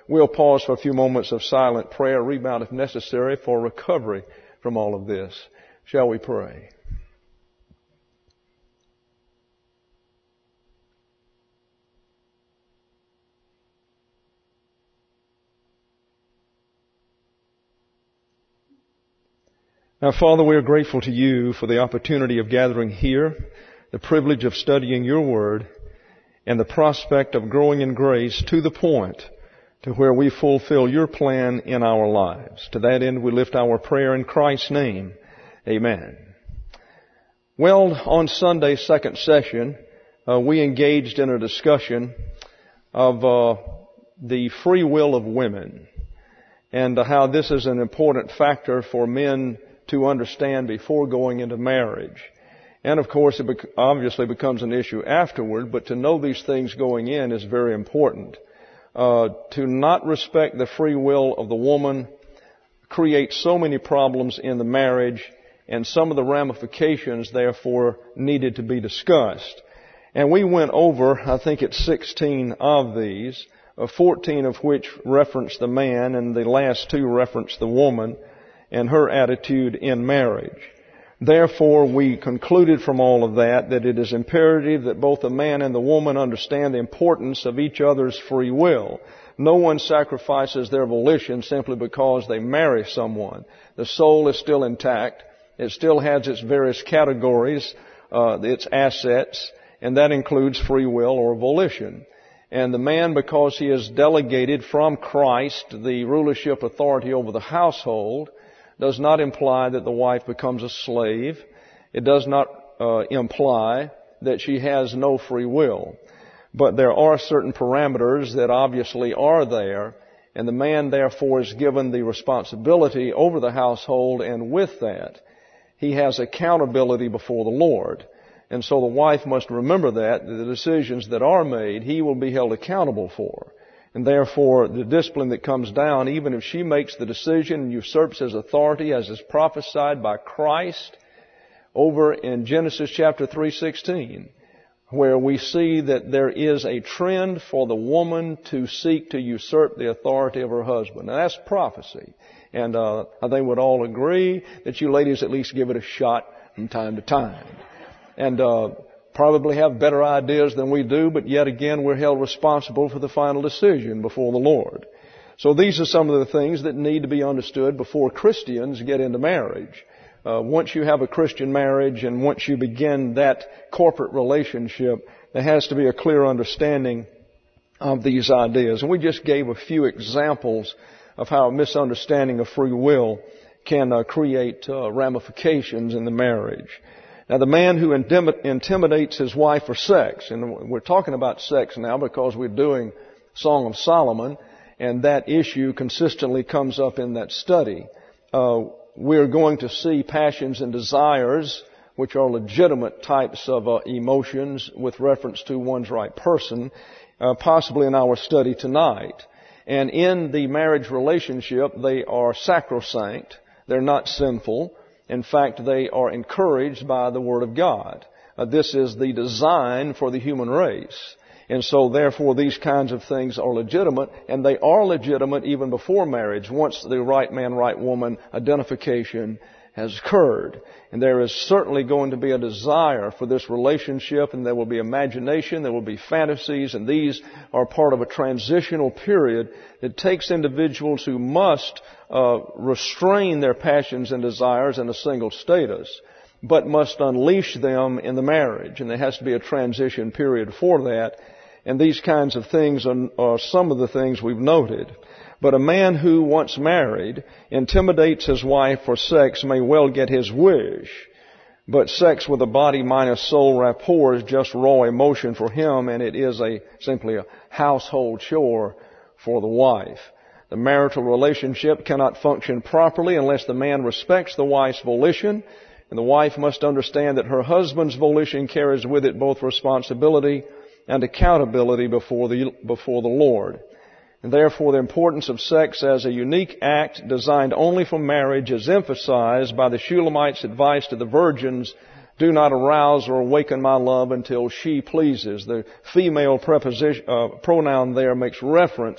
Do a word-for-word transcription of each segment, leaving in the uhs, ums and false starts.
we'll pause for a few moments of silent prayer, rebound if necessary, for recovery from all of this. Shall we pray? Now, Father, we are grateful to you for the opportunity of gathering here, the privilege of studying your word, and the prospect of growing in grace to the point to where we fulfill your plan in our lives. To that end, we lift our prayer in Christ's name. Amen. Well, on Sunday's second session, uh, we engaged in a discussion of uh, the free will of women and uh, how this is an important factor for men to understand before going into marriage. And of course, it bec- obviously becomes an issue afterward, but to know these things going in is very important. Uh, to not respect the free will of the woman creates so many problems in the marriage, and some of the ramifications, therefore, needed to be discussed. And we went over, I think it's sixteen of these, uh, fourteen of which reference the man, and the last two reference the woman and her attitude in marriage. Therefore, we concluded from all of that that it is imperative that both the man and the woman understand the importance of each other's free will. No one sacrifices their volition simply because they marry someone. The soul is still intact. It still has its various categories, uh, its assets, and that includes free will or volition. And the man, because he has delegated from Christ the rulership authority over the household, does not imply that the wife becomes a slave. It does not uh, imply that she has no free will. But there are certain parameters that obviously are there, and the man therefore is given the responsibility over the household, and with that, he has accountability before the Lord. And so the wife must remember that the decisions that are made, he will be held accountable for. And therefore, the discipline that comes down, even if she makes the decision and usurps his authority as is prophesied by Christ over in Genesis chapter three sixteen, where we see that there is a trend for the woman to seek to usurp the authority of her husband. Now, that's prophecy. And uh, I think we'd all agree that you ladies at least give it a shot from time to time. And uh probably have better ideas than we do, but yet again we're held responsible for the final decision before the Lord. So these are some of the things that need to be understood before Christians get into marriage. Uh, once you have a Christian marriage and once you begin that corporate relationship, there has to be a clear understanding of these ideas. And we just gave a few examples of how a misunderstanding of free will can uh, create uh, ramifications in the marriage. Now, the man who intimidates his wife for sex, and we're talking about sex now because we're doing Song of Solomon, and that issue consistently comes up in that study. Uh, we're going to see passions and desires, which are legitimate types of uh, emotions with reference to one's right person, uh, possibly in our study tonight. And in the marriage relationship, they are sacrosanct. They're not sinful. In fact, they are encouraged by the Word of God. Uh, this is the design for the human race. And so, therefore, these kinds of things are legitimate, and they are legitimate even before marriage, once the right man, right woman identification has occurred. And there is certainly going to be a desire for this relationship, and there will be imagination, there will be fantasies, and these are part of a transitional period that takes individuals who must uh, restrain their passions and desires in a single status, but must unleash them in the marriage. And there has to be a transition period for that. And these kinds of things are, are some of the things we've noted. But a man who, once married, intimidates his wife for sex may well get his wish. But sex with a body minus soul rapport is just raw emotion for him, and it is a simply a household chore for the wife. The marital relationship cannot function properly unless the man respects the wife's volition, and the wife must understand that her husband's volition carries with it both responsibility and accountability before the, before the Lord. And therefore, the importance of sex as a unique act designed only for marriage is emphasized by the Shulamite's advice to the virgins, do not arouse or awaken my love until she pleases. The female preposition, uh, pronoun there makes reference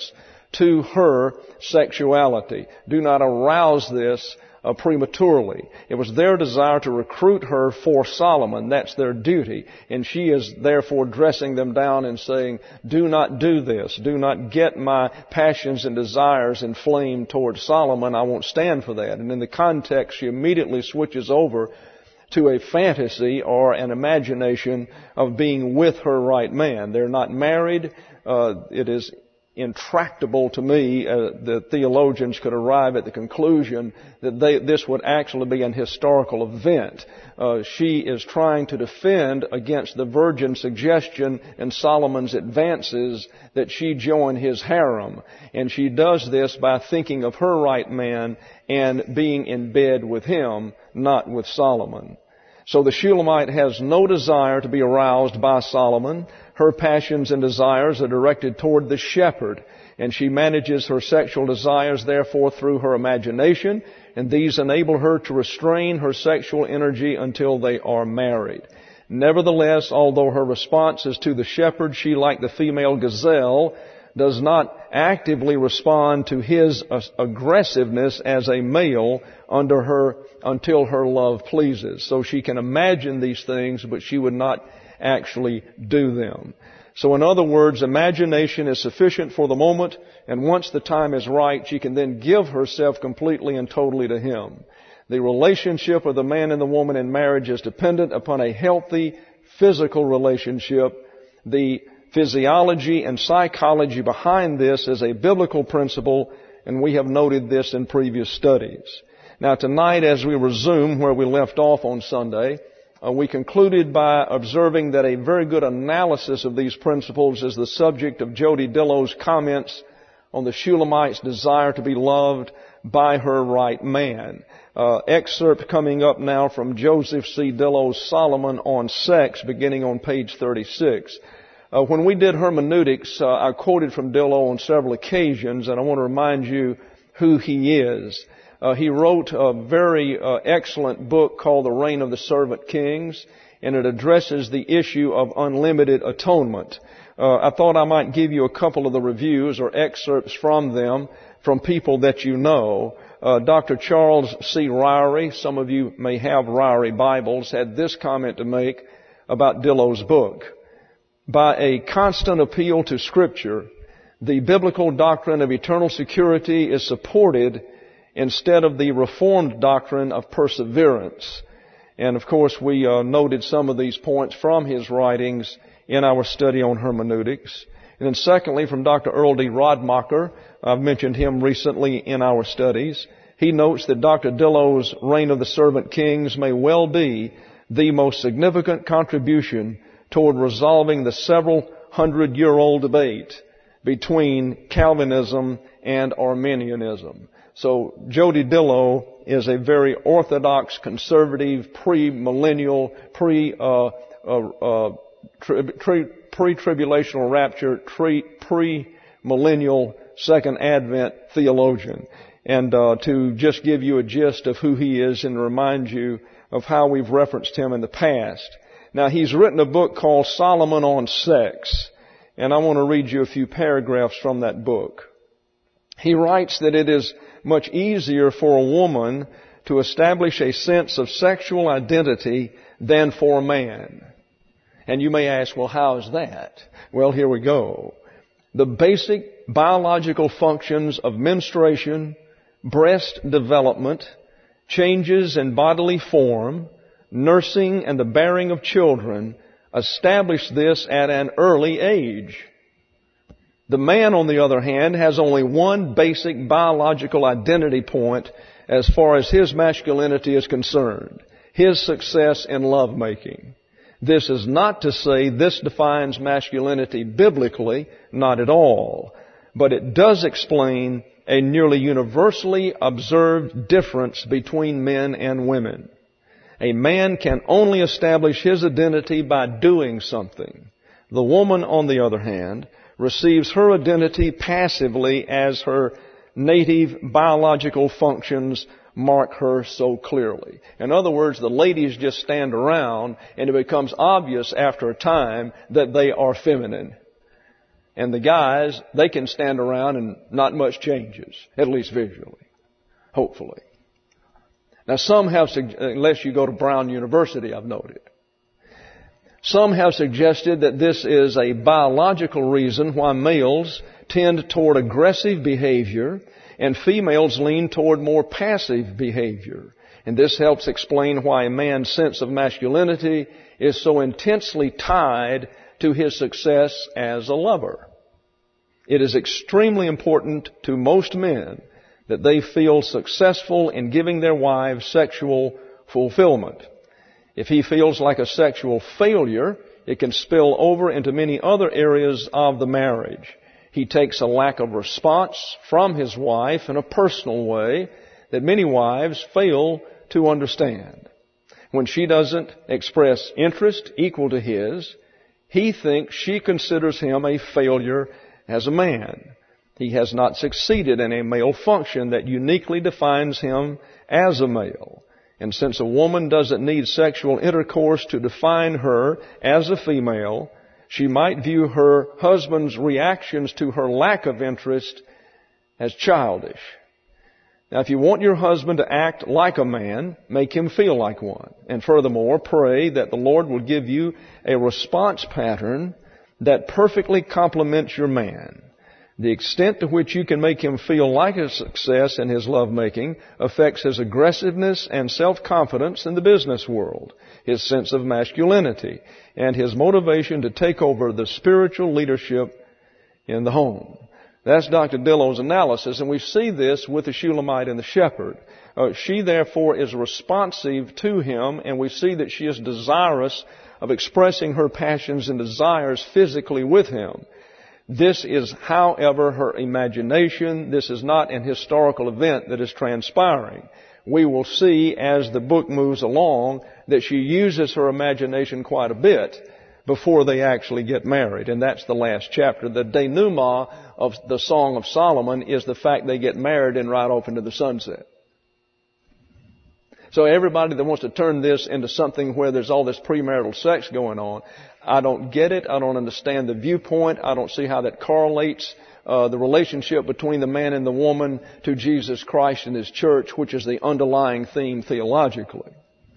to her sexuality. Do not arouse this uh, prematurely. It was their desire to recruit her for Solomon. That's their duty. And she is therefore dressing them down and saying, do not do this. Do not get my passions and desires inflamed toward Solomon. I won't stand for that. And in the context, she immediately switches over to a fantasy or an imagination of being with her right man. They're not married. Uh, it is intractable to me uh, that theologians could arrive at the conclusion that they, this would actually be an historical event. Uh, she is trying to defend against the virgin suggestion in Solomon's advances that she join his harem. And she does this by thinking of her right man and being in bed with him, not with Solomon. So the Shulamite has no desire to be aroused by Solomon. Her passions and desires are directed toward the shepherd, and she manages her sexual desires, therefore, through her imagination, and these enable her to restrain her sexual energy until they are married. Nevertheless, although her response is to the shepherd, she, like the female gazelle, does not actively respond to his aggressiveness as a male under her until her love pleases. So she can imagine these things, but she would not actually do them. So in other words, imagination is sufficient for the moment, and once the time is right, she can then give herself completely and totally to him. The relationship of the man and the woman in marriage is dependent upon a healthy physical relationship. The physiology and psychology behind this is a biblical principle, and we have noted this in previous studies. Now tonight, as we resume where we left off on Sunday, uh, we concluded by observing that a very good analysis of these principles is the subject of Jody Dillow's comments on the Shulamite's desire to be loved by her right man. Uh, excerpt coming up now from Joseph C. Dillow's Solomon on Sex, beginning on page thirty-six. Uh, when we did hermeneutics, uh, I quoted from Dillow on several occasions, and I want to remind you who he is. Uh, he wrote a very uh, excellent book called The Reign of the Servant Kings, and it addresses the issue of unlimited atonement. Uh, I thought I might give you a couple of the reviews or excerpts from them from people that you know. Uh, Doctor Charles C. Ryrie, some of you may have Ryrie Bibles, had this comment to make about Dillow's book. By a constant appeal to Scripture, the biblical doctrine of eternal security is supported instead of the Reformed doctrine of perseverance. And of course, we uh, noted some of these points from his writings in our study on hermeneutics. And then secondly, from Doctor Earl D. Rodmacher, I've mentioned him recently in our studies. He notes that Doctor Dillow's Reign of the Servant Kings may well be the most significant contribution toward resolving the several hundred-year-old debate between Calvinism and Arminianism. So Jody Dillow is a very orthodox, conservative, pre-millennial, pre, uh, uh, uh, tri- tri- pre-tribulational rapture, tri- pre-millennial Second Advent theologian. And uh, to just give you a gist of who he is and remind you of how we've referenced him in the past. Now, he's written a book called Solomon on Sex, and I want to read you a few paragraphs from that book. He writes that it is much easier for a woman to establish a sense of sexual identity than for a man. And you may ask, well, how is that? Well, here we go. The basic biological functions of menstruation, breast development, changes in bodily form, nursing, and the bearing of children establish this at an early age. The man, on the other hand, has only one basic biological identity point as far as his masculinity is concerned: his success in lovemaking. This is not to say this defines masculinity biblically, not at all, but it does explain a nearly universally observed difference between men and women. A man can only establish his identity by doing something. The woman, on the other hand, receives her identity passively as her native biological functions mark her so clearly. In other words, the ladies just stand around and it becomes obvious after a time that they are feminine. And the guys, they can stand around and not much changes, at least visually, hopefully. Now some have, unless you go to Brown University, I've noted. Some have suggested that this is a biological reason why males tend toward aggressive behavior and females lean toward more passive behavior. And this helps explain why a man's sense of masculinity is so intensely tied to his success as a lover. It is extremely important to most men that they feel successful in giving their wives sexual fulfillment. If he feels like a sexual failure, it can spill over into many other areas of the marriage. He takes a lack of response from his wife in a personal way that many wives fail to understand. When she doesn't express interest equal to his, he thinks she considers him a failure as a man. He has not succeeded in a male function that uniquely defines him as a male. And since a woman doesn't need sexual intercourse to define her as a female, she might view her husband's reactions to her lack of interest as childish. Now, if you want your husband to act like a man, make him feel like one. And furthermore, pray that the Lord will give you a response pattern that perfectly complements your man. The extent to which you can make him feel like a success in his lovemaking affects his aggressiveness and self-confidence in the business world, his sense of masculinity, and his motivation to take over the spiritual leadership in the home. That's Doctor Dillow's analysis, and we see this with the Shulamite and the shepherd. Uh, she, therefore, is responsive to him, and we see that she is desirous of expressing her passions and desires physically with him. This is, however, her imagination. This is not an historical event that is transpiring. We will see as the book moves along that she uses her imagination quite a bit before they actually get married. And that's the last chapter. The denouement of the Song of Solomon is the fact they get married and ride off into the sunset. So everybody that wants to turn this into something where there's all this premarital sex going on, I don't get it. I don't understand the viewpoint. I don't see how that correlates uh, the relationship between the man and the woman to Jesus Christ and His church, which is the underlying theme theologically.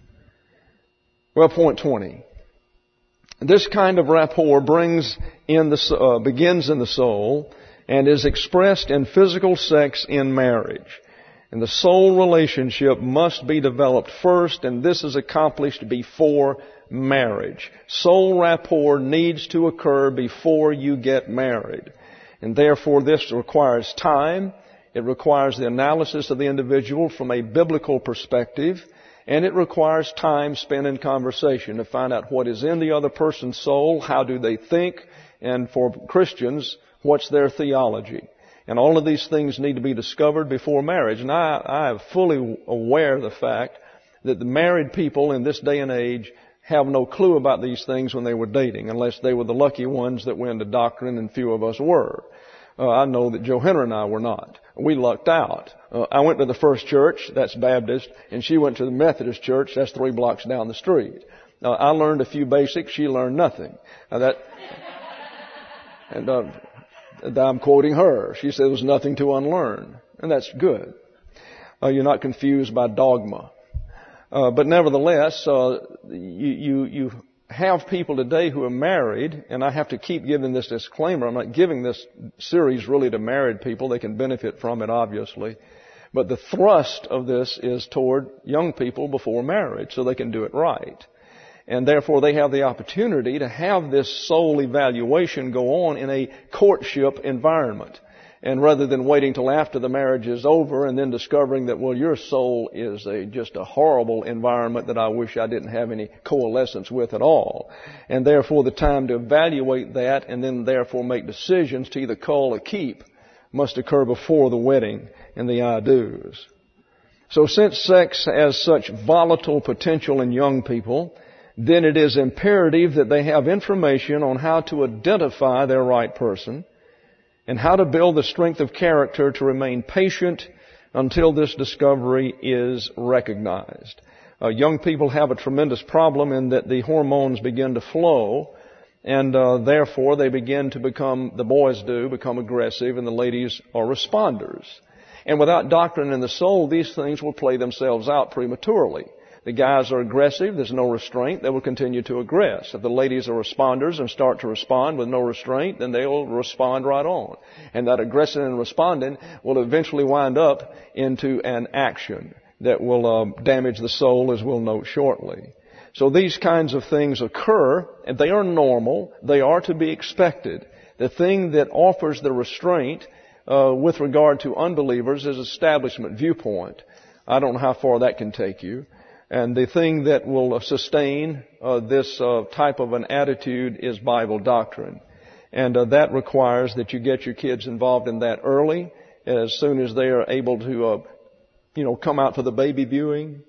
Well, point twenty. This kind of rapport brings in the uh, begins in the soul and is expressed in physical sex in marriage. And the soul relationship must be developed first, and this is accomplished before marriage. Soul rapport needs to occur before you get married. And therefore this requires time. It requires the analysis of the individual from a biblical perspective. And it requires time spent in conversation to find out what is in the other person's soul, how do they think, and for Christians, what's their theology. And all of these things need to be discovered before marriage. And I, I am fully aware of the fact that the married people in this day and age have no clue about these things when they were dating, unless they were the lucky ones that went into doctrine, and few of us were. Uh, I know that Joe Henry and I were not. We lucked out. Uh, I went to the First Church, that's Baptist, and she went to the Methodist Church, that's three blocks down the street. Uh, I learned a few basics, she learned nothing. Now that, and uh, I'm quoting her. She said there was nothing to unlearn, and that's good. Uh, you're not confused by dogma. Uh, but nevertheless, uh, you, you, you have people today who are married, and I have to keep giving this disclaimer. I'm not giving this series really to married people. They can benefit from it, obviously. But the thrust of this is toward young people before marriage, so they can do it right. And therefore they have the opportunity to have this soul evaluation go on in a courtship environment. And rather than waiting till after the marriage is over and then discovering that, well, your soul is a just a horrible environment that I wish I didn't have any coalescence with at all. And therefore the time to evaluate that and then therefore make decisions to either call or keep must occur before the wedding and the I-dos. So since sex has such volatile potential in young people, then it is imperative that they have information on how to identify their right person, and how to build the strength of character to remain patient until this discovery is recognized. Uh, young people have a tremendous problem in that the hormones begin to flow, And uh, therefore, they begin to become, the boys do, become aggressive, and the ladies are responders. And without doctrine in the soul, these things will play themselves out prematurely. The guys are aggressive, there's no restraint, they will continue to aggress. If the ladies are responders and start to respond with no restraint, then they will respond right on. And that aggression and responding will eventually wind up into an action that will uh, damage the soul, as we'll note shortly. So these kinds of things occur, and they are normal, they are to be expected. The thing that offers the restraint uh, with regard to unbelievers is establishment viewpoint. I don't know how far that can take you. And the thing that will sustain uh, this uh, type of an attitude is Bible doctrine. And uh, that requires that you get your kids involved in that early, as soon as they are able to, uh, you know, come out for the baby viewing.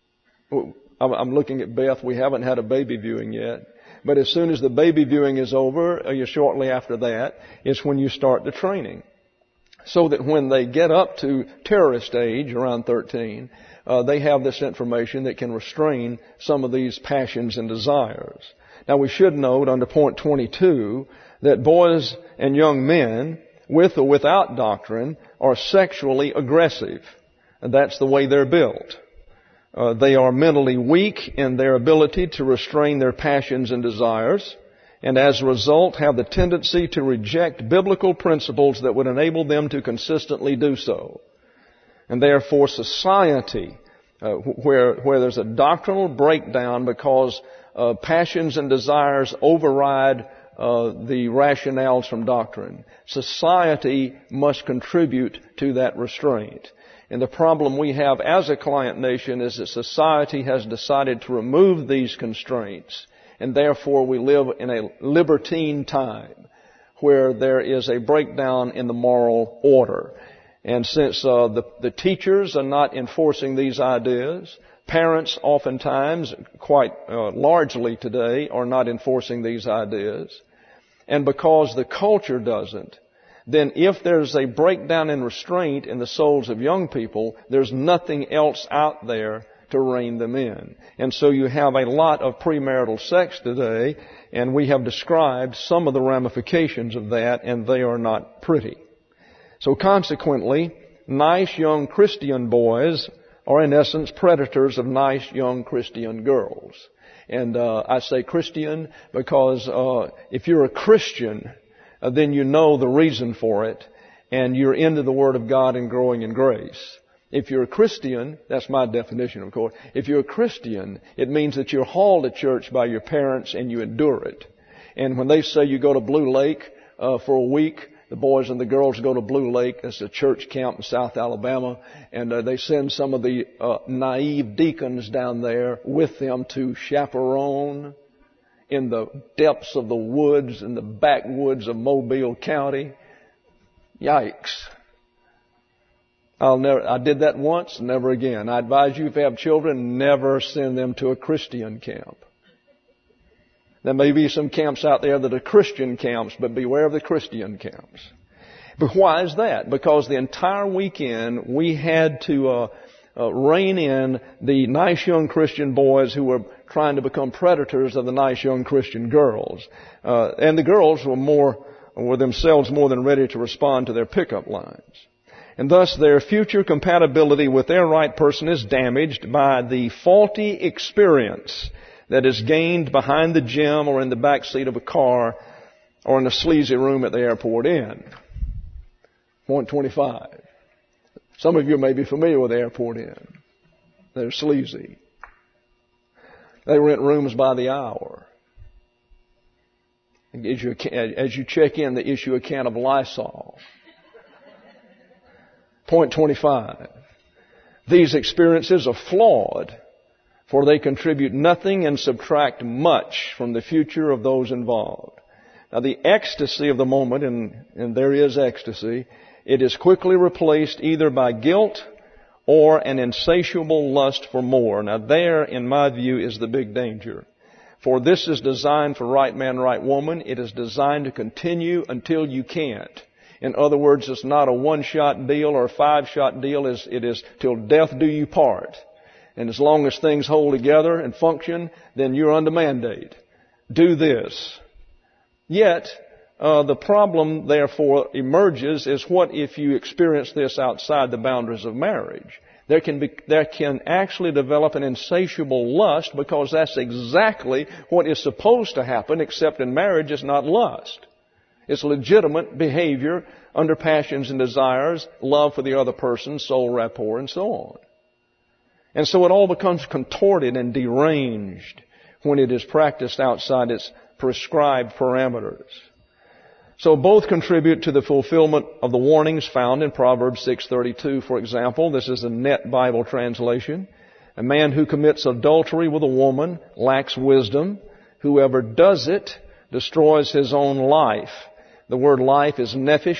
I'm looking at Beth. We haven't had a baby viewing yet. But as soon as the baby viewing is over, uh, shortly after that, is when you start the training. So that when they get up to terrorist age, around thirteen, Uh, they have this information that can restrain some of these passions and desires. Now we should note under point twenty-two that boys and young men, with or without doctrine, are sexually aggressive. And that's the way they're built. Uh, they are mentally weak in their ability to restrain their passions and desires, and as a result have the tendency to reject biblical principles that would enable them to consistently do so. And therefore society, uh, where, where there's a doctrinal breakdown because uh, passions and desires override uh, the rationales from doctrine, society must contribute to that restraint. And the problem we have as a client nation is that society has decided to remove these constraints, and therefore we live in a libertine time where there is a breakdown in the moral order. And since uh, the, the teachers are not enforcing these ideas, parents oftentimes, quite uh, largely today, are not enforcing these ideas. And because the culture doesn't, then if there's a breakdown in restraint in the souls of young people, there's nothing else out there to rein them in. And so you have a lot of premarital sex today, and we have described some of the ramifications of that, and they are not pretty. So consequently, nice young Christian boys are in essence predators of nice young Christian girls. And uh, I say Christian because uh, if you're a Christian, uh, then you know the reason for it, and you're into the Word of God and growing in grace. If you're a Christian, that's my definition, of course. If you're a Christian, it means that you're hauled to church by your parents and you endure it. And when they say you go to Blue Lake uh, for a week, the boys and the girls go to Blue Lake. It's a church camp in South Alabama. And uh, they send some of the uh, naive deacons down there with them to chaperone in the depths of the woods, in the backwoods of Mobile County. Yikes. I'll never, I did that once, never again. I advise you, if you have children, never send them to a Christian camp. There may be some camps out there that are Christian camps, but beware of the Christian camps. But why is that? Because the entire weekend we had to uh, uh, rein in the nice young Christian boys who were trying to become predators of the nice young Christian girls. Uh, and the girls were more, were themselves more than ready to respond to their pickup lines. And thus their future compatibility with their right person is damaged by the faulty experience that is gained behind the gym or in the back seat of a car or in a sleazy room at the airport inn. Point twenty-five. Some of you may be familiar with the airport inn. They're sleazy. They rent rooms by the hour. As you, as you check in, they issue a can of Lysol. Point twenty-five. These experiences are flawed, for they contribute nothing and subtract much from the future of those involved. Now the ecstasy of the moment, and, and there is ecstasy, it is quickly replaced either by guilt or an insatiable lust for more. Now there, in my view, is the big danger. For this is designed for right man, right woman. It is designed to continue until you can't. In other words, it's not a one-shot deal or a five-shot deal. It is till death do you part. And as long as things hold together and function, then you're under mandate. Do this. Yet, uh, the problem therefore emerges is what if you experience this outside the boundaries of marriage? There can be, there can actually develop an insatiable lust, because that's exactly what is supposed to happen, except in marriage it's not lust. It's legitimate behavior under passions and desires, love for the other person, soul rapport, and so on. And so it all becomes contorted and deranged when it is practiced outside its prescribed parameters. So both contribute to the fulfillment of the warnings found in Proverbs six thirty-two, for example. This is a Net Bible translation. A man who commits adultery with a woman lacks wisdom. Whoever does it destroys his own life. The word life is nephesh,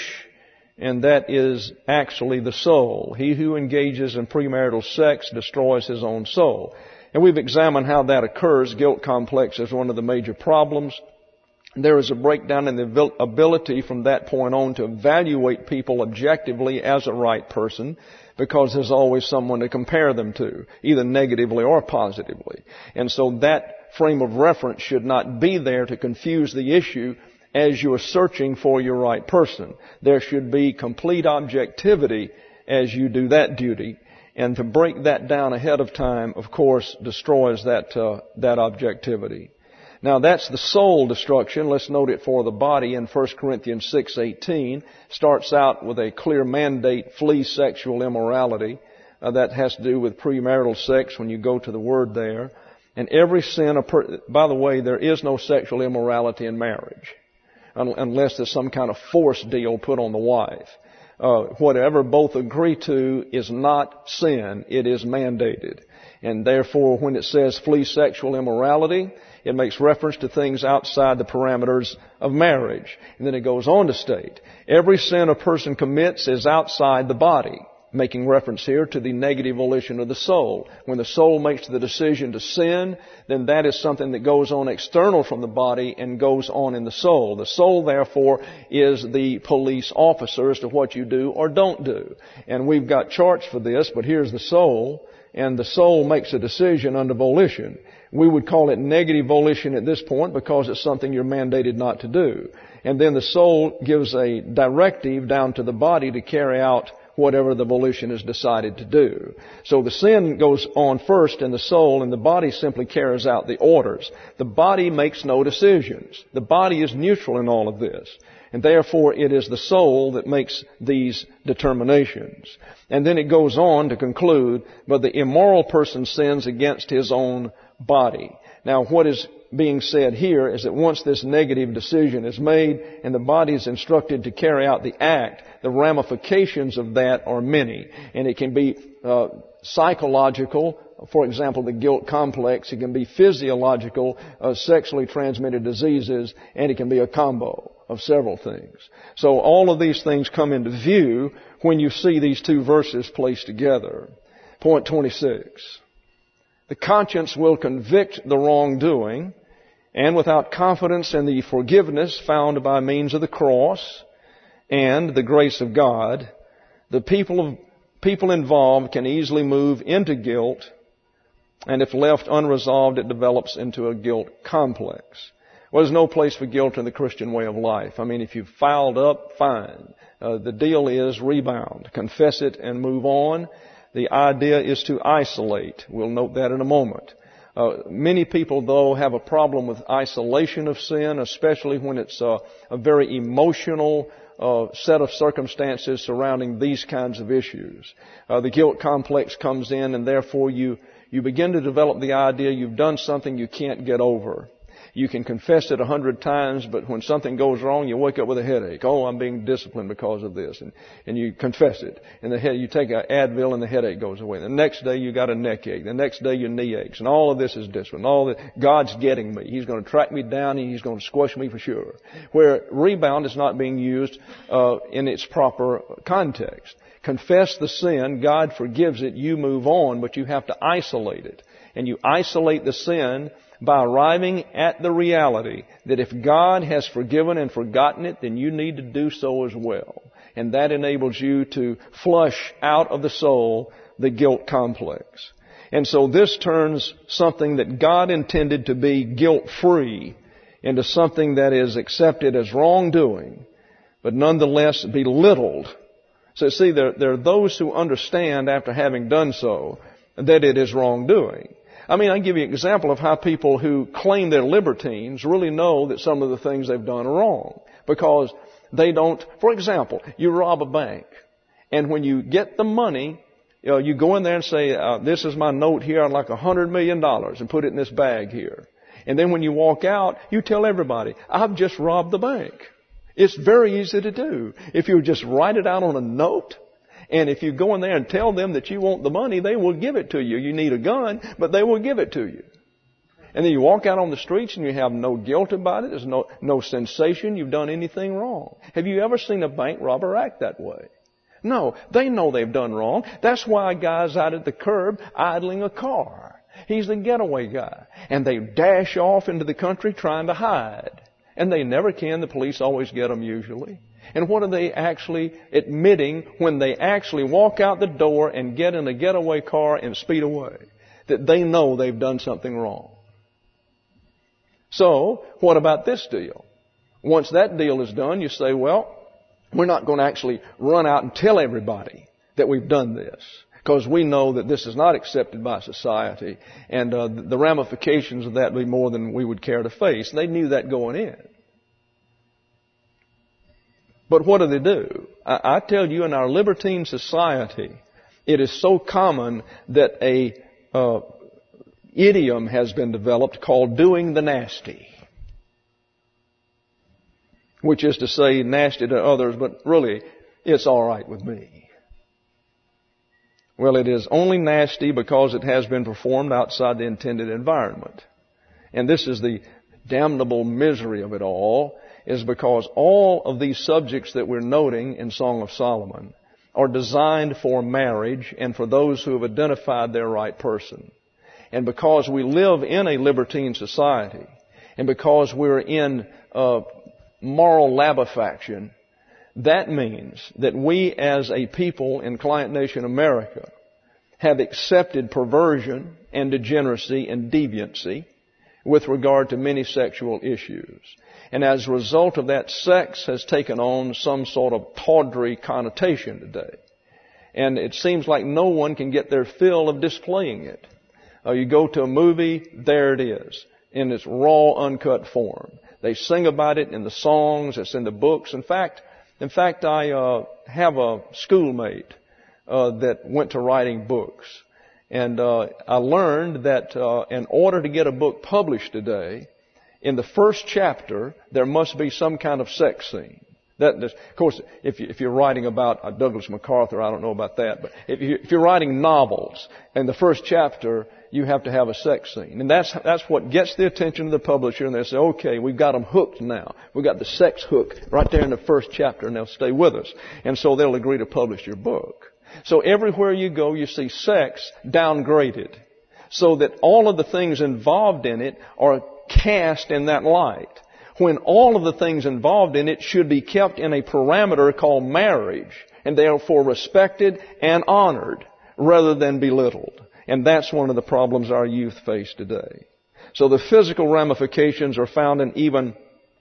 and that is actually the soul. He who engages in premarital sex destroys his own soul. And we've examined how that occurs. Guilt complex is one of the major problems. There is a breakdown in the ability from that point on to evaluate people objectively as a right person, because there's always someone to compare them to, either negatively or positively. And so that frame of reference should not be there to confuse the issue as you are searching for your right person. There should be complete objectivity as you do that duty. And to break that down ahead of time, of course, destroys that, uh, that objectivity. Now that's the soul destruction. Let's note it for the body in First Corinthians six eighteen. Starts out with a clear mandate, flee sexual immorality. Uh, that has to do with premarital sex when you go to the word there. And every sin, by the way, there is no sexual immorality in marriage, unless there's some kind of force deal put on the wife. Uh, whatever both agree to is not sin. It is mandated. And therefore, when it says flee sexual immorality, it makes reference to things outside the parameters of marriage. And then it goes on to state, every sin a person commits is outside the body, making reference here to the negative volition of the soul. When the soul makes the decision to sin, then that is something that goes on external from the body and goes on in the soul. The soul, therefore, is the police officer as to what you do or don't do. And we've got charts for this, but here's the soul. And the soul makes a decision under volition. We would call it negative volition at this point because it's something you're mandated not to do. And then the soul gives a directive down to the body to carry out whatever the volition has decided to do. So the sin goes on first in the soul, and the body simply carries out the orders. The body makes no decisions. The body is neutral in all of this. And therefore it is the soul that makes these determinations. And then it goes on to conclude, but the immoral person sins against his own body. Now what is being said here is that once this negative decision is made and the body is instructed to carry out the act, the ramifications of that are many. And it can be uh, psychological, for example, the guilt complex. It can be physiological, uh, sexually transmitted diseases, and it can be a combo of several things. So all of these things come into view when you see these two verses placed together. Point twenty-six. The conscience will convict the wrongdoing, and without confidence in the forgiveness found by means of the cross and the grace of God, the people of, people involved can easily move into guilt, and if left unresolved, it develops into a guilt complex. Well, there's no place for guilt in the Christian way of life. I mean, if you've fouled up, fine. Uh, the deal is rebound, confess it, and move on. The idea is to isolate. We'll note that in a moment. Uh, many people, though, have a problem with isolation of sin, especially when it's uh, a very emotional uh, set of circumstances surrounding these kinds of issues. Uh, the guilt complex comes in, and therefore you you begin to develop the idea you've done something you can't get over. You can confess it a hundred times, but when something goes wrong, you wake up with a headache. Oh, I'm being disciplined because of this. And, and you confess it. And the head, you take an Advil and the headache goes away. The next day you got a neck ache. The next day your knee aches. And all of this is discipline. All the, God's getting me. He's going to track me down and He's going to squash me for sure. Where rebound is not being used, uh, in its proper context. Confess the sin. God forgives it. You move on, but you have to isolate it. And you isolate the sin by arriving at the reality that if God has forgiven and forgotten it, then you need to do so as well. And that enables you to flush out of the soul the guilt complex. And so this turns something that God intended to be guilt-free into something that is accepted as wrongdoing, but nonetheless belittled. So see, there, there are those who understand after having done so that it is wrongdoing. I mean, I give you an example of how people who claim they're libertines really know that some of the things they've done are wrong. Because they don't, for example, you rob a bank. And when you get the money, you know, you go in there and say, uh, this is my note here, I'd like a hundred million dollars, and put it in this bag here. And then when you walk out, you tell everybody, I've just robbed the bank. It's very easy to do. If you just write it out on a note, and if you go in there and tell them that you want the money, they will give it to you. You need a gun, but they will give it to you. And then you walk out on the streets and you have no guilt about it. There's no, no sensation you've done anything wrong. Have you ever seen a bank robber act that way? No, they know they've done wrong. That's why a guy's out at the curb idling a car. He's the getaway guy. And they dash off into the country trying to hide. And they never can. The police always get them usually. And what are they actually admitting when they actually walk out the door and get in a getaway car and speed away? That they know they've done something wrong. So, what about this deal? Once that deal is done, you say, well, we're not going to actually run out and tell everybody that we've done this, because we know that this is not accepted by society, and uh, the ramifications of that would be more than we would care to face. They knew that going in. But what do they do? I, I tell you, in our libertine society, it is so common that a uh, idiom has been developed called doing the nasty, which is to say nasty to others, but really it's all right with me. Well, it is only nasty because it has been performed outside the intended environment. And this is the damnable misery of it all, is because all of these subjects that we're noting in Song of Solomon are designed for marriage and for those who have identified their right person. And because we live in a libertine society, and because we're in uh, moral labefaction, that means that we as a people in Client Nation America have accepted perversion and degeneracy and deviancy with regard to many sexual issues. And as a result of that, sex has taken on some sort of tawdry connotation today. And it seems like no one can get their fill of displaying it. Uh, you go to a movie, there it is, in its raw, uncut form. They sing about it in the songs, it's in the books. In fact, in fact, I uh, have a schoolmate uh, that went to writing books. And uh, I learned that uh, in order to get a book published today, in the first chapter, there must be some kind of sex scene. That, of course, if, you, if you're writing about uh, Douglas MacArthur, I don't know about that, but if, you, if you're writing novels, in the first chapter, you have to have a sex scene. And that's, that's what gets the attention of the publisher, and they say, okay, we've got them hooked now. We've got the sex hook right there in the first chapter, and they'll stay with us. And so they'll agree to publish your book. So everywhere you go, you see sex downgraded, so that all of the things involved in it are cast in that light, when all of the things involved in it should be kept in a parameter called marriage, and therefore respected and honored rather than belittled. And that's one of the problems our youth face today. So the physical ramifications are found in even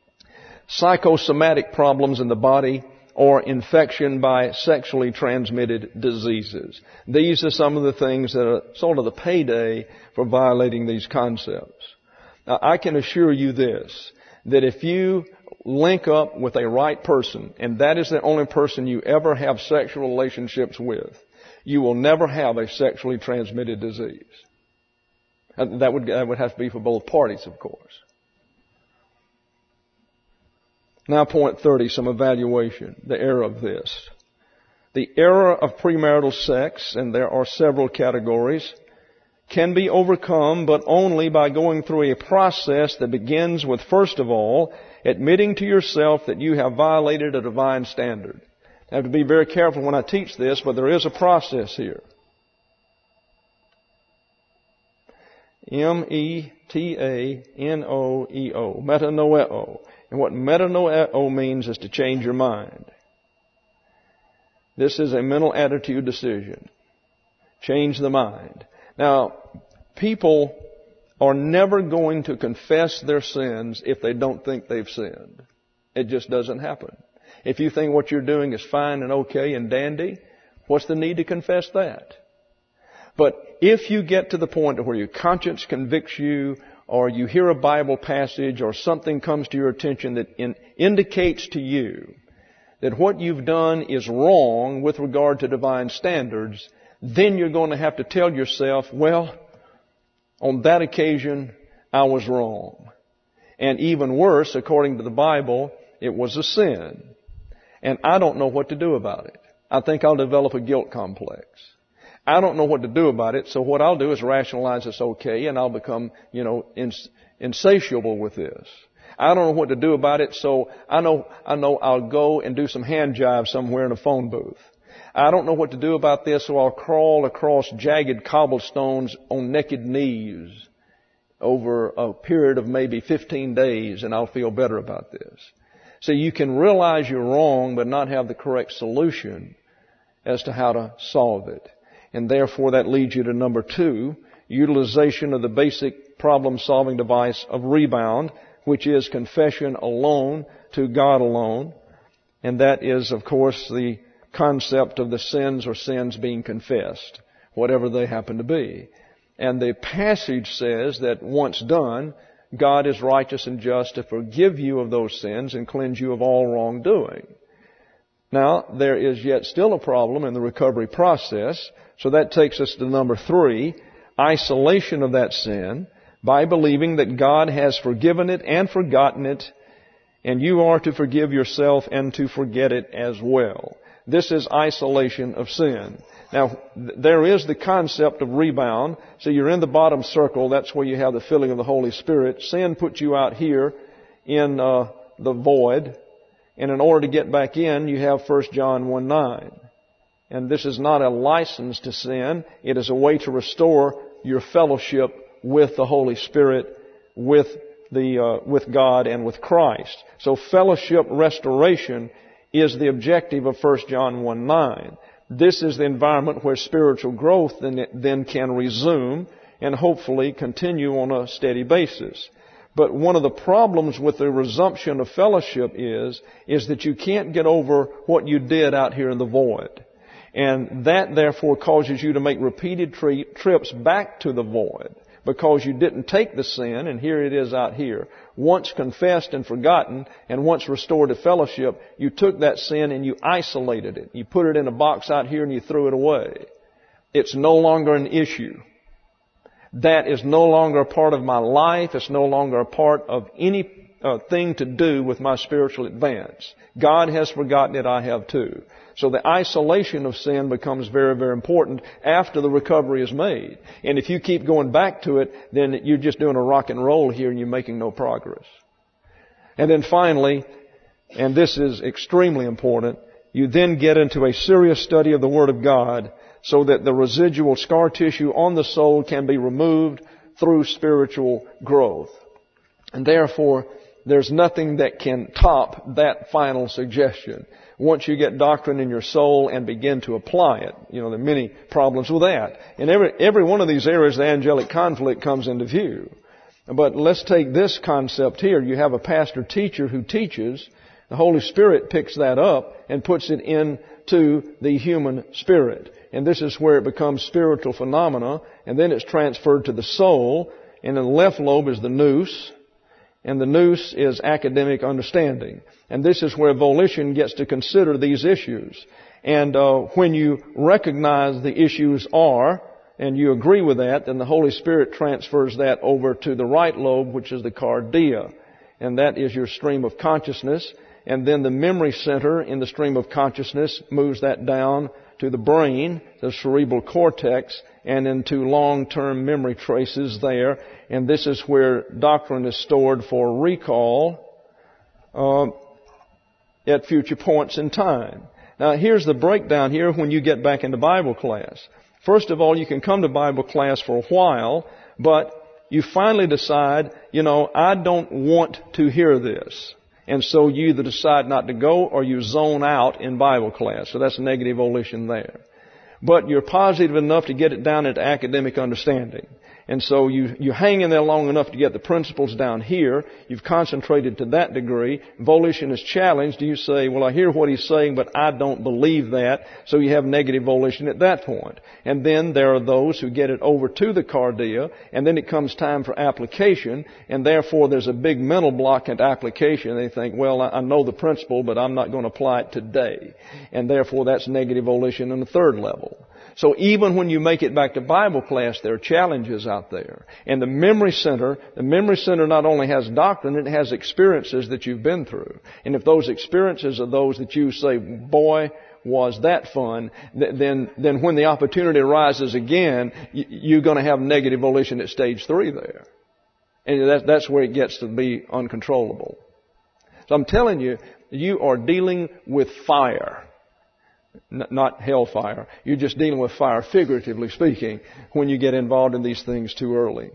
psychosomatic problems in the body or infection by sexually transmitted diseases. These are some of the things that are sort of the payday for violating these concepts. Now, I can assure you this, that if you link up with a right person, and that is the only person you ever have sexual relationships with, you will never have a sexually transmitted disease. That would, that would have to be for both parties, of course. Now, point thirty, some evaluation, the error of this. The error of premarital sex, and there are several categories, can be overcome, but only by going through a process that begins with, first of all, admitting to yourself that you have violated a divine standard. I have to be very careful when I teach this, but there is a process here. M E T A N O E O, metanoeo. And what metanoeo means is to change your mind. This is a mental attitude decision. Change the mind. Now, people are never going to confess their sins if they don't think they've sinned. It just doesn't happen. If you think what you're doing is fine and okay and dandy, what's the need to confess that? But if you get to the point where your conscience convicts you, or you hear a Bible passage, or something comes to your attention that in, indicates to you that what you've done is wrong with regard to divine standards, then you're going to have to tell yourself, well, on that occasion, I was wrong. And even worse, according to the Bible, it was a sin. And I don't know what to do about it. I think I'll develop a guilt complex. I don't know what to do about it, so what I'll do is rationalize it's okay, and I'll become, you know, ins- insatiable with this. I don't know what to do about it, so I know, I know I'll go and do some hand jive somewhere in a phone booth. I don't know what to do about this, so I'll crawl across jagged cobblestones on naked knees over a period of maybe fifteen days, and I'll feel better about this. So you can realize you're wrong, but not have the correct solution as to how to solve it. And therefore that leads you to number two, utilization of the basic problem-solving device of rebound, which is confession alone to God alone. And that is, of course, the concept of the sins or sins being confessed, whatever they happen to be. And the passage says that once done, God is righteous and just to forgive you of those sins and cleanse you of all wrongdoing. Now, there is yet still a problem in the recovery process, so that takes us to number three, isolation of that sin by believing that God has forgiven it and forgotten it, and you are to forgive yourself and to forget it as well. This is isolation of sin. Now, there is the concept of rebound. So you're in the bottom circle. That's where you have the filling of the Holy Spirit. Sin puts you out here in uh, the void. And in order to get back in, you have First John one nine. And this is not a license to sin. It is a way to restore your fellowship with the Holy Spirit, with the uh, with God and with Christ. So fellowship restoration is the objective of First John one nine. This is the environment where spiritual growth then, then can resume and hopefully continue on a steady basis. But one of the problems with the resumption of fellowship is, is that you can't get over what you did out here in the void. And that therefore causes you to make repeated tri- trips back to the void because you didn't take the sin, and here it is out here. Once confessed and forgotten, and once restored to fellowship, you took that sin and you isolated it. You put it in a box out here and you threw it away. It's no longer an issue. That is no longer a part of my life. It's no longer a part of any uh, thing to do with my spiritual advance. God has forgotten it. I have too. So the isolation of sin becomes very, very important after the recovery is made. And if you keep going back to it, then you're just doing a rock and roll here and you're making no progress. And then finally, and this is extremely important, you then get into a serious study of the Word of God so that the residual scar tissue on the soul can be removed through spiritual growth. And therefore, there's nothing that can top that final suggestion. Once you get doctrine in your soul and begin to apply it, you know, there are many problems with that. In every, every one of these areas, the angelic conflict comes into view. But let's take this concept here. You have a pastor teacher who teaches. The Holy Spirit picks that up and puts it into the human spirit. And this is where it becomes spiritual phenomena. And then it's transferred to the soul. And in the left lobe is the nous. And the nous is academic understanding. And this is where volition gets to consider these issues. And uh, when you recognize the issues are, and you agree with that, then the Holy Spirit transfers that over to the right lobe, which is the cardia. And that is your stream of consciousness. And then the memory center in the stream of consciousness moves that down to the brain, the cerebral cortex, and into long-term memory traces there. And this is where doctrine is stored for recall uh, at future points in time. Now, here's the breakdown here when you get back into Bible class. First of all, you can come to Bible class for a while, but you finally decide, you know, I don't want to hear this. And so you either decide not to go or you zone out in Bible class. So that's negative volition there. But you're positive enough to get it down into academic understanding. And so you, you hang in there long enough to get the principles down here. You've concentrated to that degree. Volition is challenged. You say, well, I hear what he's saying, but I don't believe that. So you have negative volition at that point. And then there are those who get it over to the cardia, and then it comes time for application, and therefore there's a big mental block at application. They think, well, I know the principle, but I'm not going to apply it today. And therefore that's negative volition on the third level. So even when you make it back to Bible class, there are challenges out there. And the memory center, the memory center not only has doctrine, it has experiences that you've been through. And if those experiences are those that you say, boy, was that fun, then, then when the opportunity arises again, you're going to have negative volition at stage three there. And that's where it gets to be uncontrollable. So I'm telling you, you are dealing with fire. Not hellfire. You're just dealing with fire, figuratively speaking, when you get involved in these things too early.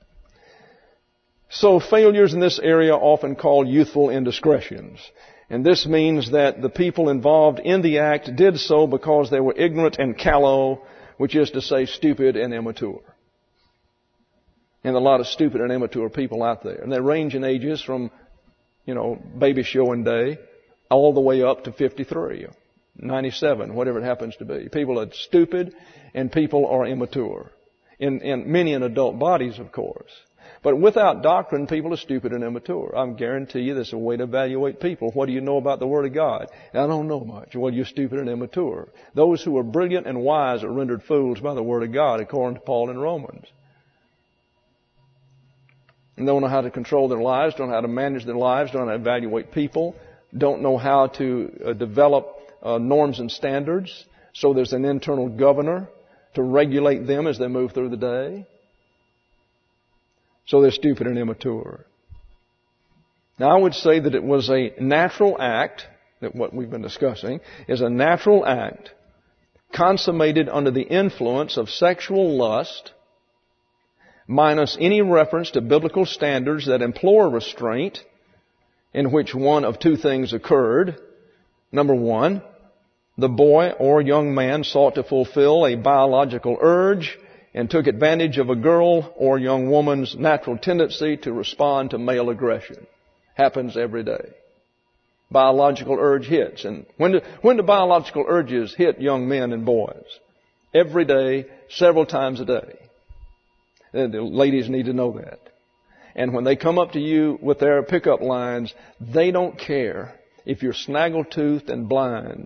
So failures in this area are often called youthful indiscretions. And this means that the people involved in the act did so because they were ignorant and callow, which is to say stupid and immature. And a lot of stupid and immature people out there. And they range in ages from, you know, baby showing day all the way up to fifty-three. ninety-seven, whatever it happens to be. People are stupid and people are immature. In, in many in adult bodies, of course. But without doctrine, people are stupid and immature. I guarantee you there's a way to evaluate people. What do you know about the Word of God? I don't know much. Well, you're stupid and immature. Those who are brilliant and wise are rendered fools by the Word of God, according to Paul in Romans. And don't know how to control their lives, don't know how to manage their lives, don't know how to evaluate people, don't know how to uh, develop Uh, norms and standards, so there's an internal governor to regulate them as they move through the day. So they're stupid and immature. Now I would say that it was a natural act, that what we've been discussing is a natural act consummated under the influence of sexual lust, minus any reference to biblical standards that implore restraint, in which one of two things occurred. Number one, the boy or young man sought to fulfill a biological urge and took advantage of a girl or young woman's natural tendency to respond to male aggression. Happens every day. Biological urge hits. And when do, when do biological urges hit young men and boys? Every day, several times a day. And the ladies need to know that. And when they come up to you with their pickup lines, they don't care if you're snaggle-toothed and blind.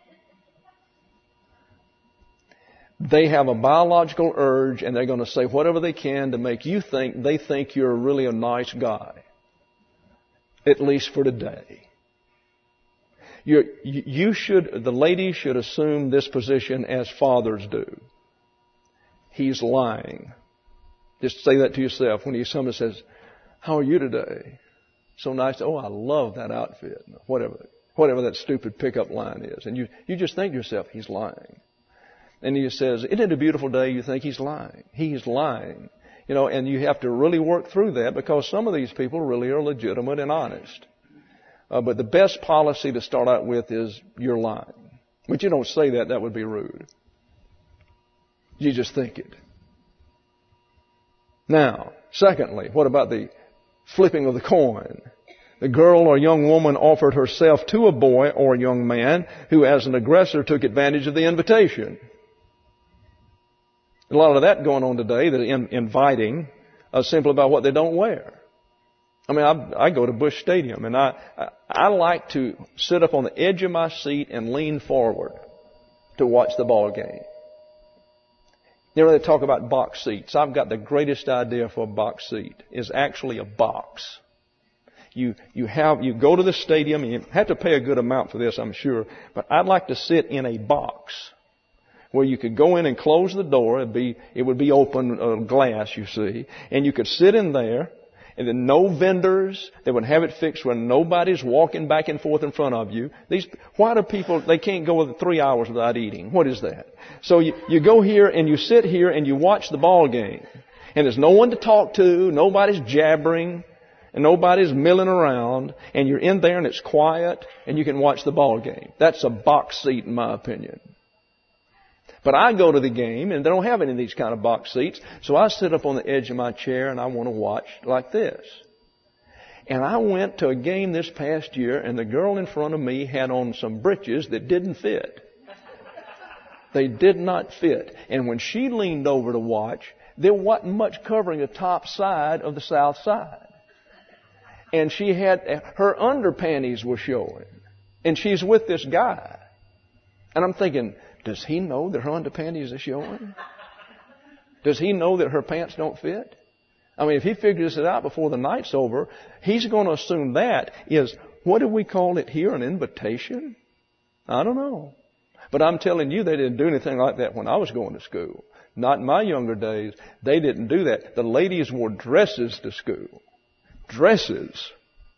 They have a biological urge, and they're going to say whatever they can to make you think they think you're really a nice guy. At least for today. You're, you should, the ladies should assume this position as fathers do. He's lying. Just say that to yourself when somebody says, "How are you today?" So nice. "Oh, I love that outfit." Whatever, whatever that stupid pickup line is. And you, you just think to yourself, he's lying. And he says, "Isn't it a beautiful day?" You think he's lying. He's lying. You know, and you have to really work through that because some of these people really are legitimate and honest. Uh, but the best policy to start out with is, "You're lying." But you don't say that. That would be rude. You just think it. Now, secondly, what about the flipping of the coin? The girl or young woman offered herself to a boy or young man who, as an aggressor, took advantage of the invitation. A lot of that going on today, the in, inviting, uh, simply about what they don't wear. I mean, I, I go to Busch Stadium, and I, I I like to sit up on the edge of my seat and lean forward to watch the ball game. You know, they talk about box seats. I've got the greatest idea for a box seat. It's actually a box. You you have you go to the stadium, and you have to pay a good amount for this, I'm sure, but I'd like to sit in a box where you could go in and close the door. It'd be it would be open uh, glass, you see, and you could sit in there. And then no vendors. They would have it fixed where nobody's walking back and forth in front of you. These, why do people, they can't go three hours without eating? What is that? So you, you go here and you sit here and you watch the ball game. And there's no one to talk to. Nobody's jabbering. And nobody's milling around. And you're in there and it's quiet and you can watch the ball game. That's a box seat in my opinion. But I go to the game, and they don't have any of these kind of box seats, so I sit up on the edge of my chair, and I want to watch like this. And I went to a game this past year, and the girl in front of me had on some breeches that didn't fit. They did not fit. And when she leaned over to watch, there wasn't much covering the top side of the south side. And she had, her underpanties were showing. And she's with this guy. And I'm thinking, does he know that her underpanties are showing? Does he know that her pants don't fit? I mean, if he figures it out before the night's over, he's going to assume that is, what do we call it here, an invitation? I don't know. But I'm telling you, they didn't do anything like that when I was going to school. Not in my younger days. They didn't do that. The ladies wore dresses to school. Dresses.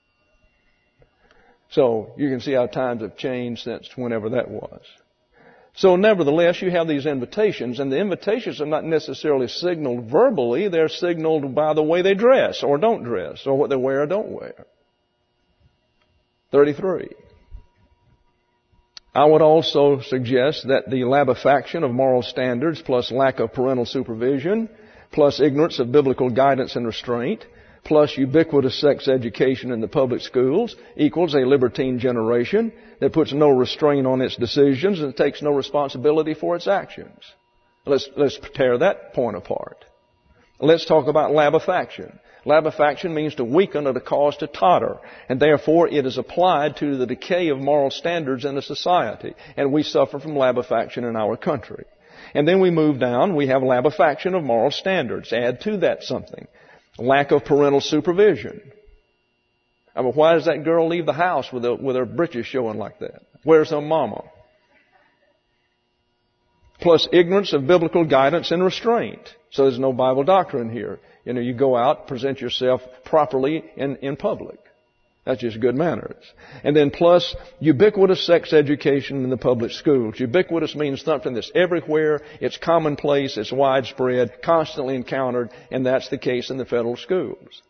So you can see how times have changed since whenever that was. So nevertheless, you have these invitations, and the invitations are not necessarily signaled verbally. They're signaled by the way they dress or don't dress, or what they wear or don't wear. thirty-three. I would also suggest that the labefaction of moral standards plus lack of parental supervision, plus ignorance of biblical guidance and restraint, plus ubiquitous sex education in the public schools equals a libertine generation that puts no restraint on its decisions and takes no responsibility for its actions. Let's, let's tear that point apart. Let's talk about labefaction. Labefaction means to weaken or to cause to totter, and therefore it is applied to the decay of moral standards in a society, and we suffer from labefaction in our country. And then we move down, we have labefaction of moral standards. Add to that something. Lack of parental supervision. I mean, why does that girl leave the house with, a, with her breeches showing like that? Where's her mama? Plus ignorance of biblical guidance and restraint. So there's no Bible doctrine here. You know, you go out, present yourself properly in, in public. That's just good manners. And then plus ubiquitous sex education in the public schools. Ubiquitous means something that's everywhere, it's commonplace, it's widespread, constantly encountered, and that's the case in the federal schools.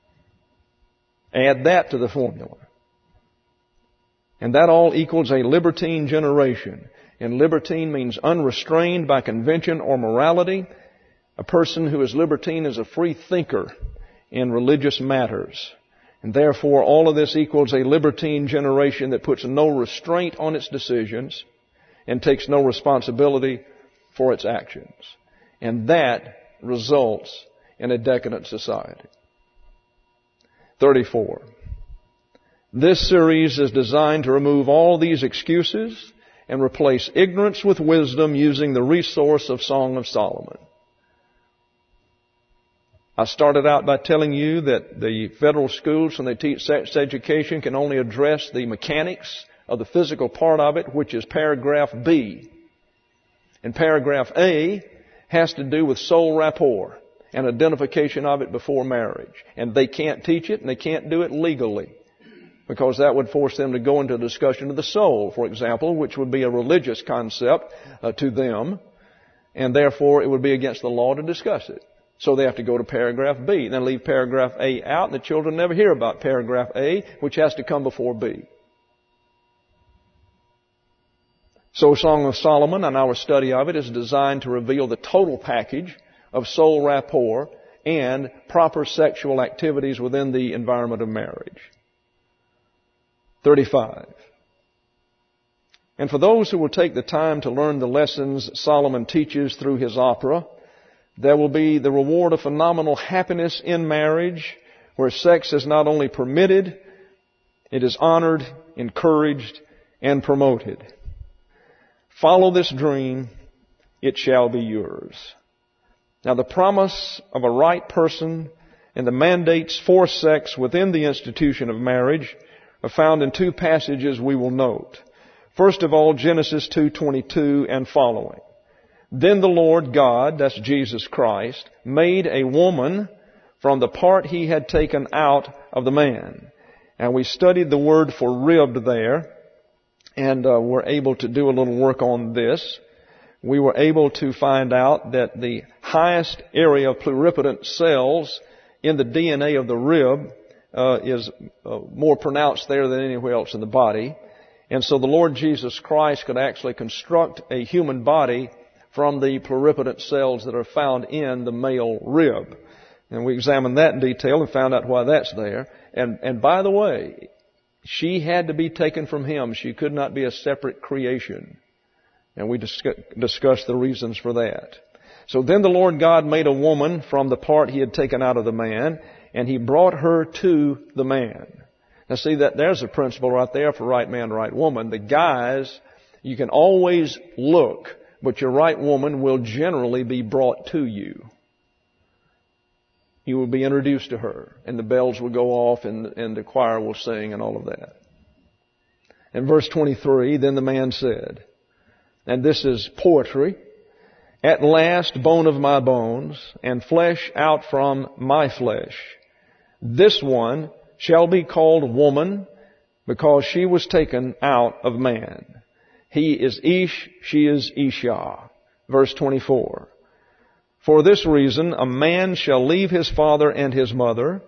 Add that to the formula. And that all equals a libertine generation. And libertine means unrestrained by convention or morality. A person who is libertine is a free thinker in religious matters. And therefore, all of this equals a libertine generation that puts no restraint on its decisions and takes no responsibility for its actions. And that results in a decadent society. thirty-four. This series is designed to remove all these excuses and replace ignorance with wisdom using the resource of Song of Solomon. I started out by telling you that the federal schools, when they teach sex education, can only address the mechanics of the physical part of it, which is paragraph B. And paragraph A has to do with soul rapport and identification of it before marriage. And they can't teach it, and they can't do it legally, because that would force them to go into a discussion of the soul, for example, which would be a religious concept uh, to them, and therefore it would be against the law to discuss it. So they have to go to paragraph B. Then leave paragraph A out, and the children never hear about paragraph A, which has to come before B. So Song of Solomon and our study of it is designed to reveal the total package of soul rapport and proper sexual activities within the environment of marriage. thirty-five. And for those who will take the time to learn the lessons Solomon teaches through his opera, there will be the reward of phenomenal happiness in marriage, where sex is not only permitted, it is honored, encouraged, and promoted. Follow this dream, it shall be yours. Now, the promise of a right person and the mandates for sex within the institution of marriage are found in two passages we will note. First of all, Genesis two twenty-two and following. Then the Lord God, that's Jesus Christ, made a woman from the part he had taken out of the man. And we studied the word for ribbed there, and uh, were able to do a little work on this. We were able to find out that the highest area of pluripotent cells in the D N A of the rib uh, is uh, more pronounced there than anywhere else in the body. And so the Lord Jesus Christ could actually construct a human body from the pluripotent cells that are found in the male rib. And we examined that in detail and found out why that's there. And, and by the way, she had to be taken from him. She could not be a separate creation. And we discuss, discussed the reasons for that. So then the Lord God made a woman from the part he had taken out of the man, and he brought her to the man. Now see, that there's a principle right there for right man, right woman. The guys, you can always look, but your right woman will generally be brought to you. You will be introduced to her, and the bells will go off, and, and the choir will sing, and all of that. In verse twenty-three, then the man said, and this is poetry, at last bone of my bones, and flesh out from my flesh. This one shall be called woman, because she was taken out of man. He is Ish, she is Isha. Verse twenty-four. For this reason, a man shall leave his father and his mother,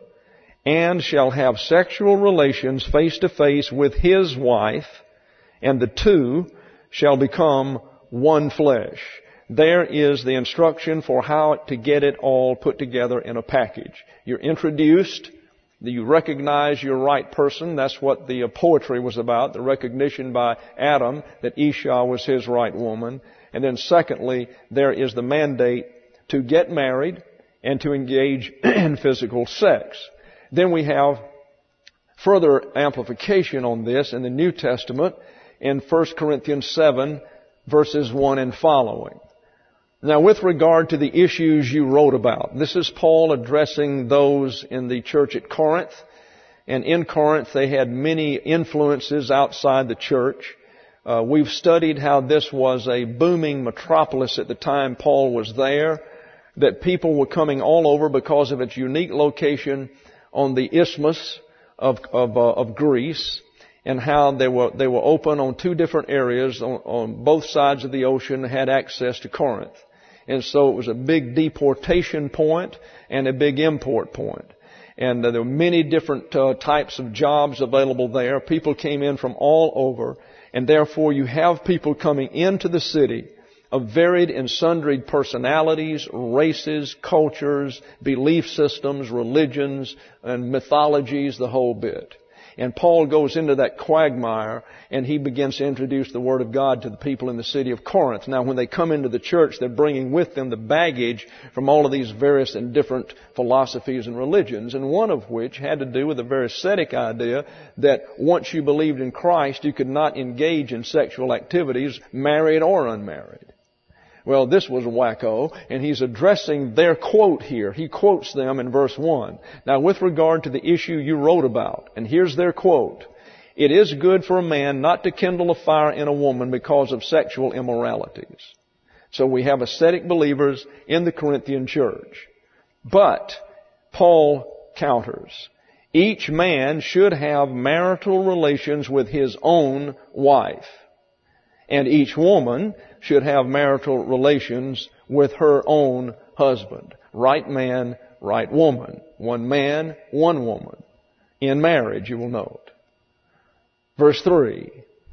and shall have sexual relations face to face with his wife, and the two shall become one flesh. There is the instruction for how to get it all put together in a package. You're introduced, you recognize your right person. That's what the poetry was about, the recognition by Adam that Isha was his right woman. And then secondly, there is the mandate to get married and to engage in physical sex. Then we have further amplification on this in the New Testament in First Corinthians seven, verses one and following. Now, with regard to the issues you wrote about, this is Paul addressing those in the church at Corinth. And in Corinth, they had many influences outside the church. Uh, we've studied how this was a booming metropolis at the time Paul was there, that people were coming all over because of its unique location on the isthmus of of, uh, of Greece, and how they were they were open on two different areas on, on both sides of the ocean, had access to Corinth. And so it was a big deportation point and a big import point. And uh, there were many different uh, types of jobs available there. People came in from all over, and therefore you have people coming into the city of varied and sundry personalities, races, cultures, belief systems, religions, and mythologies, the whole bit. And Paul goes into that quagmire, and he begins to introduce the Word of God to the people in the city of Corinth. Now, when they come into the church, they're bringing with them the baggage from all of these various and different philosophies and religions, and one of which had to do with the very ascetic idea that once you believed in Christ, you could not engage in sexual activities, married or unmarried. Well, this was wacko, and he's addressing their quote here. He quotes them in verse one. Now, with regard to the issue you wrote about, and here's their quote, "It is good for a man not to kindle a fire in a woman because of sexual immoralities." So we have ascetic believers in the Corinthian church. But Paul counters, each man should have marital relations with his own wife, and each woman should have marital relations with her own husband. Right man, right woman. One man, one woman. In marriage, you will note. Verse three.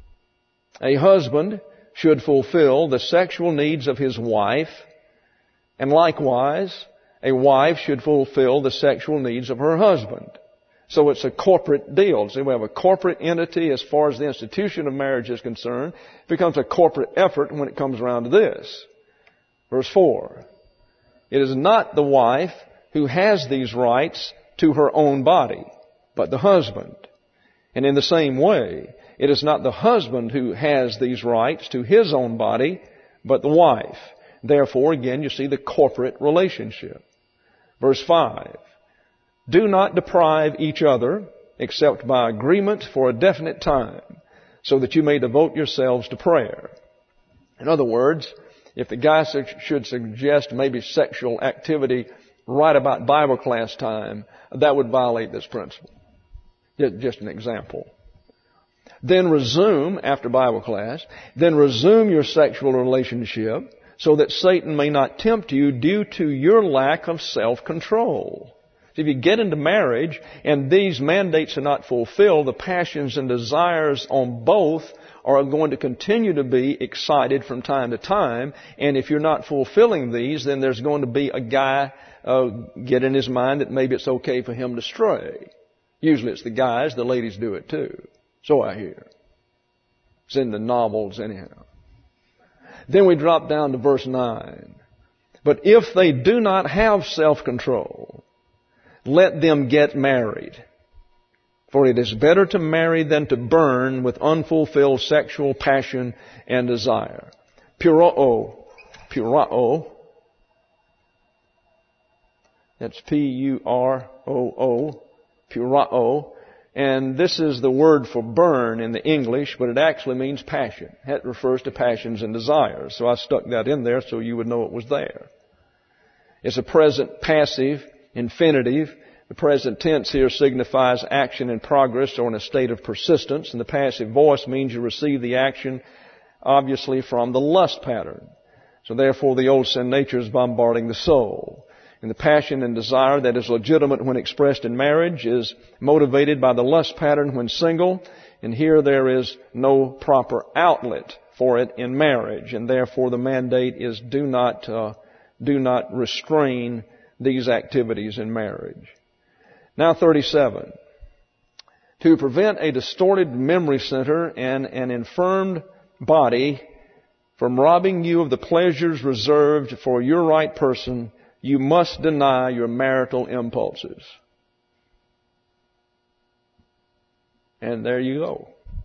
A husband should fulfill the sexual needs of his wife, and likewise, a wife should fulfill the sexual needs of her husband. So it's a corporate deal. So we have a corporate entity as far as the institution of marriage is concerned. It becomes a corporate effort when it comes around to this. Verse four. It is not the wife who has these rights to her own body, but the husband. And in the same way, it is not the husband who has these rights to his own body, but the wife. Therefore, again, you see the corporate relationship. Verse five. Do not deprive each other, except by agreement for a definite time, so that you may devote yourselves to prayer. In other words, if the guy should suggest maybe sexual activity right about Bible class time, that would violate this principle. Just an example. Then resume, after Bible class, then resume your sexual relationship so that Satan may not tempt you due to your lack of self-control. If you get into marriage and these mandates are not fulfilled, the passions and desires on both are going to continue to be excited from time to time. And if you're not fulfilling these, then there's going to be a guy uh, get in his mind that maybe it's okay for him to stray. Usually it's the guys. The ladies do it too. So I hear. It's in the novels anyhow. Then we drop down to verse nine. But if they do not have self-control, let them get married. For it is better to marry than to burn with unfulfilled sexual passion and desire. Puroo. Puroo. That's P U R O O. Puroo. And this is the word for burn in the English, but it actually means passion. It refers to passions and desires. So I stuck that in there so you would know it was there. It's a present passive infinitive. The present tense here signifies action in progress or in a state of persistence. And the passive voice means you receive the action, obviously, from the lust pattern. So therefore, the old sin nature is bombarding the soul. And the passion and desire that is legitimate when expressed in marriage is motivated by the lust pattern when single. And here there is no proper outlet for it in marriage. And therefore the mandate is do not, uh, do not restrain these activities in marriage. Now thirty-seven. To prevent a distorted memory center and an infirmed body from robbing you of the pleasures reserved for your right person, you must deny your marital impulses. And there you go.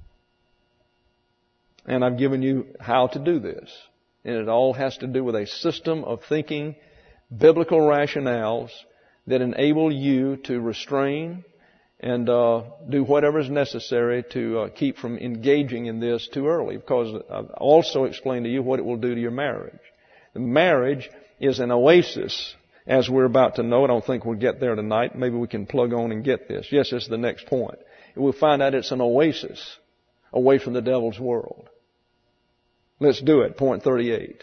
And I've given you how to do this. And it all has to do with a system of thinking, biblical rationales that enable you to restrain and uh, do whatever is necessary to uh, keep from engaging in this too early. Because I've also explained to you what it will do to your marriage. The marriage is an oasis, as we're about to know. I don't think we'll get there tonight. Maybe we can plug on and get this. Yes, it's the next point. We'll find out it's an oasis away from the devil's world. Let's do it. Point thirty-eight.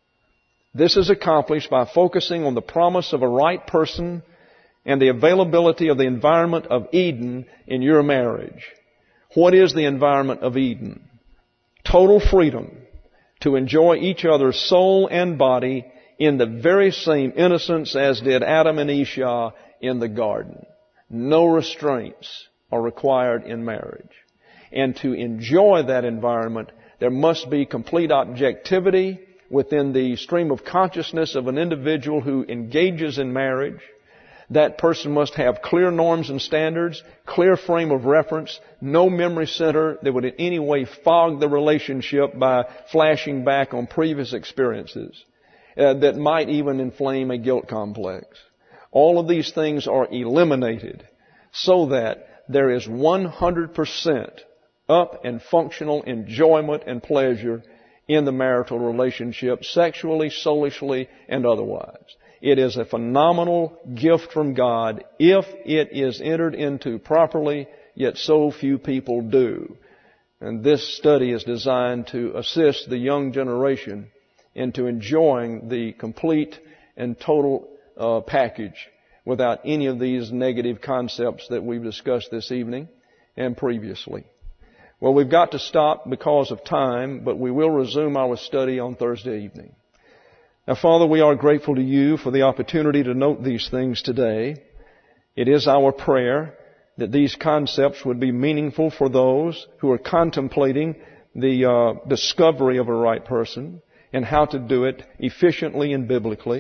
This is accomplished by focusing on the promise of a right person and the availability of the environment of Eden in your marriage. What is the environment of Eden? Total freedom to enjoy each other's soul and body in the very same innocence as did Adam and Esau in the garden. No restraints are required in marriage. And to enjoy that environment, there must be complete objectivity within the stream of consciousness of an individual who engages in marriage. That person must have clear norms and standards, clear frame of reference, no memory center that would in any way fog the relationship by flashing back on previous experiences. Uh, that might even inflame a guilt complex. All of these things are eliminated so that there is one hundred percent up and functional enjoyment and pleasure in the marital relationship, sexually, soulishly, and otherwise. It is a phenomenal gift from God if it is entered into properly, yet so few people do. And this study is designed to assist the young generation into enjoying the complete and total uh, package without any of these negative concepts that we've discussed this evening and previously. Well, we've got to stop because of time, but we will resume our study on Thursday evening. Now, Father, we are grateful to you for the opportunity to note these things today. It is our prayer that these concepts would be meaningful for those who are contemplating the uh, discovery of a right person, and how to do it efficiently and biblically.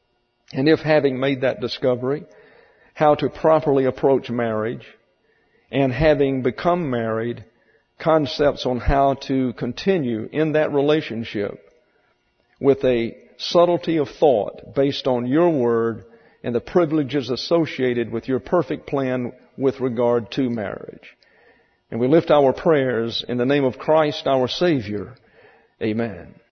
And if having made that discovery, how to properly approach marriage. And having become married, concepts on how to continue in that relationship with a subtlety of thought based on your word and the privileges associated with your perfect plan with regard to marriage. And we lift our prayers in the name of Christ our Savior. Amen.